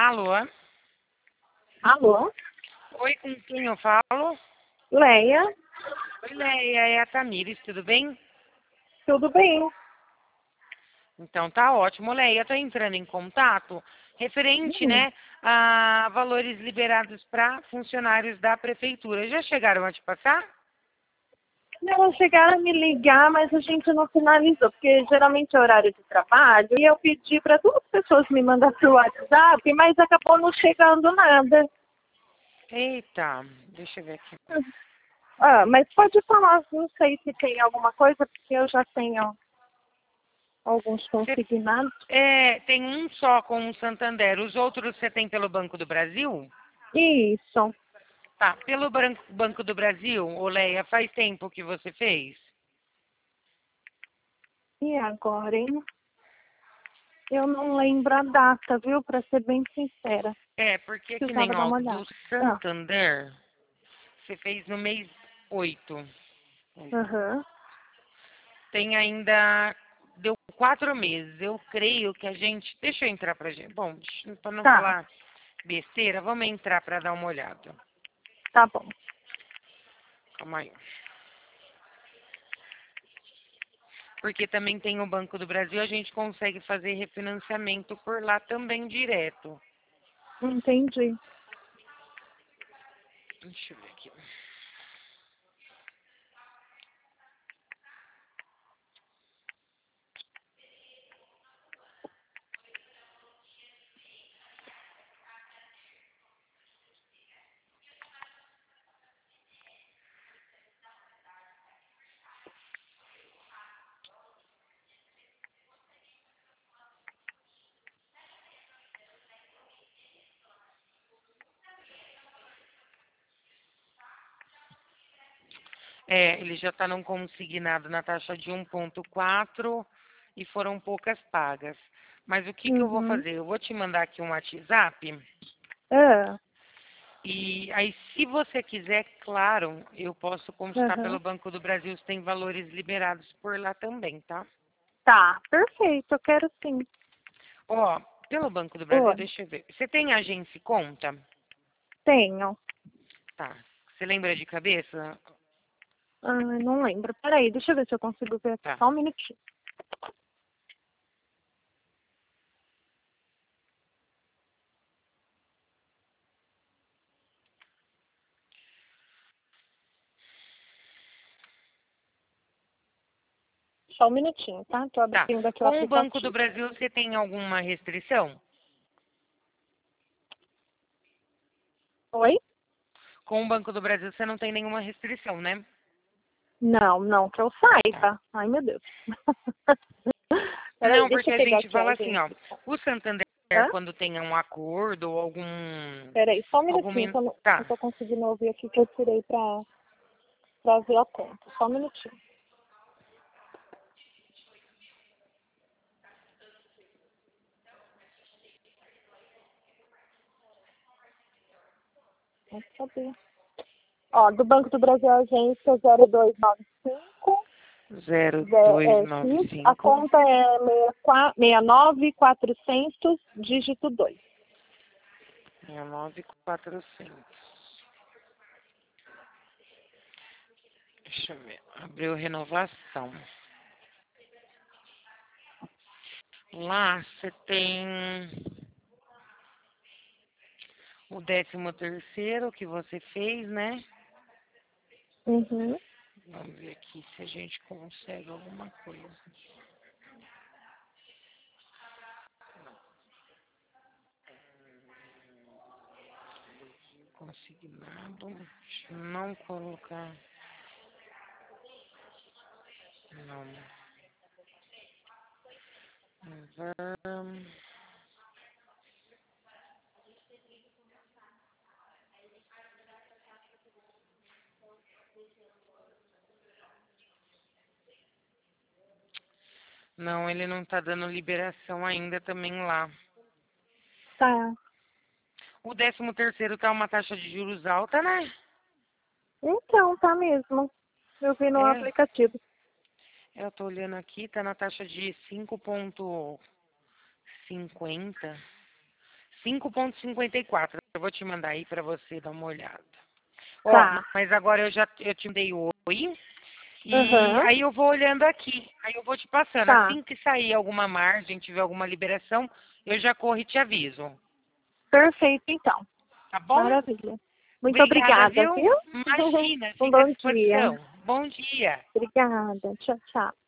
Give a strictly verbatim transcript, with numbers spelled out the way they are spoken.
Alô? Alô? Oi, com quem eu falo? Leia, Oi, Leia, é a Tamires, tudo bem? tudo bem? Então tá ótimo, Leia. Eu tô entrando em contato referente, Hum, né, a valores liberados para funcionários da prefeitura. Já chegaram a te passar? Não chegaram a me ligar, mas a gente não finalizou, porque geralmente é horário de trabalho, e eu pedi para duas pessoas me mandar pelo WhatsApp, mas acabou não chegando nada. Eita, deixa eu ver aqui. Ah, mas pode falar, não sei se tem alguma coisa, porque eu já tenho alguns Você, consignados. é, tem um só com o Santander, os outros você tem pelo Banco do Brasil? Isso. Tá, pelo Bran- Banco do Brasil, ô Leia, faz tempo que você fez? E agora, hein? Eu não lembro a data, viu? Para ser bem sincera. É, porque que Precisava nem, dar ó, uma do olhada. Ah, Santander, você fez no mês oito. aham. Tem ainda, deu quatro meses. Eu creio que a gente, deixa eu entrar pra gente. Bom, para não Tá, falar besteira, vamos entrar para dar uma olhada. tá bom. Calma aí. Porque também tem o Banco do Brasil, a gente consegue fazer refinanciamento por lá também direto. Entendi. Deixa eu ver aqui. É, ele já está num consignado na taxa de um ponto quatro e foram poucas pagas. Mas o que, que eu vou Uhum. fazer? Eu vou te mandar aqui um WhatsApp. É, E aí, se você quiser, claro, eu posso consultar pelo aham. Banco do Brasil se tem valores liberados por lá também, tá? Tá, perfeito, eu quero sim. Ó, pelo Banco do Brasil, Oi, deixa eu ver. Você tem agência e conta? tenho. Tá. Você lembra de cabeça? Ah, não lembro. Peraí, deixa eu ver se eu consigo ver aqui. Tá. Só um minutinho. Só um minutinho, tá? Tô Tá. abrindo aqui o Com o Banco do aplicativo. Brasil, você tem alguma restrição? Oi? Com o Banco do Brasil, você não tem nenhuma restrição, né? Não, não, que eu Tá. saiba. Ai, meu Deus. Peraí, Não, deixa porque eu a pegar gente aqui a fala assim, ó. agência. O Santander, Hã? quando tem um acordo ou algum... Peraí, só um minutinho, algum... que eu não, não Tá. tô conseguindo ouvir aqui que eu tirei pra, pra ver a conta. Só um minutinho. Vamos saber. Ó, do Banco do Brasil, agência zero dois nove cinco. zero Zé- dois é, nove X, a cinco conta é sessenta e nove quatrocentos, dígito dois. seis nove quatrocentos. Deixa eu ver. Abriu renovação. Lá você tem o décimo terceiro que você fez, né? Uhum. Vamos ver aqui se a gente consegue alguma coisa. Consignado. Deixa eu não colocar. Não. Ver- Não, ele não tá dando liberação ainda também lá. Tá. O décimo terceiro tá uma taxa de juros alta, né? Então, tá mesmo. Eu vi no É, aplicativo. eu tô olhando aqui, tá na taxa de cinco ponto cinquenta. cinco ponto cinquenta e quatro. Eu vou te mandar aí para você dar uma olhada. Ó, Tá. mas agora eu já eu te dei oi. E Uhum. aí eu vou olhando aqui. Aí eu vou te passando. Tá. Assim que sair alguma margem, tiver alguma liberação, eu já corro e te aviso. Perfeito, então. Tá bom? Maravilha. Muito Obrigada, obrigada, viu? viu? Imagina, Um fica à bom dia. disposição. Bom dia. Obrigada. Tchau, tchau.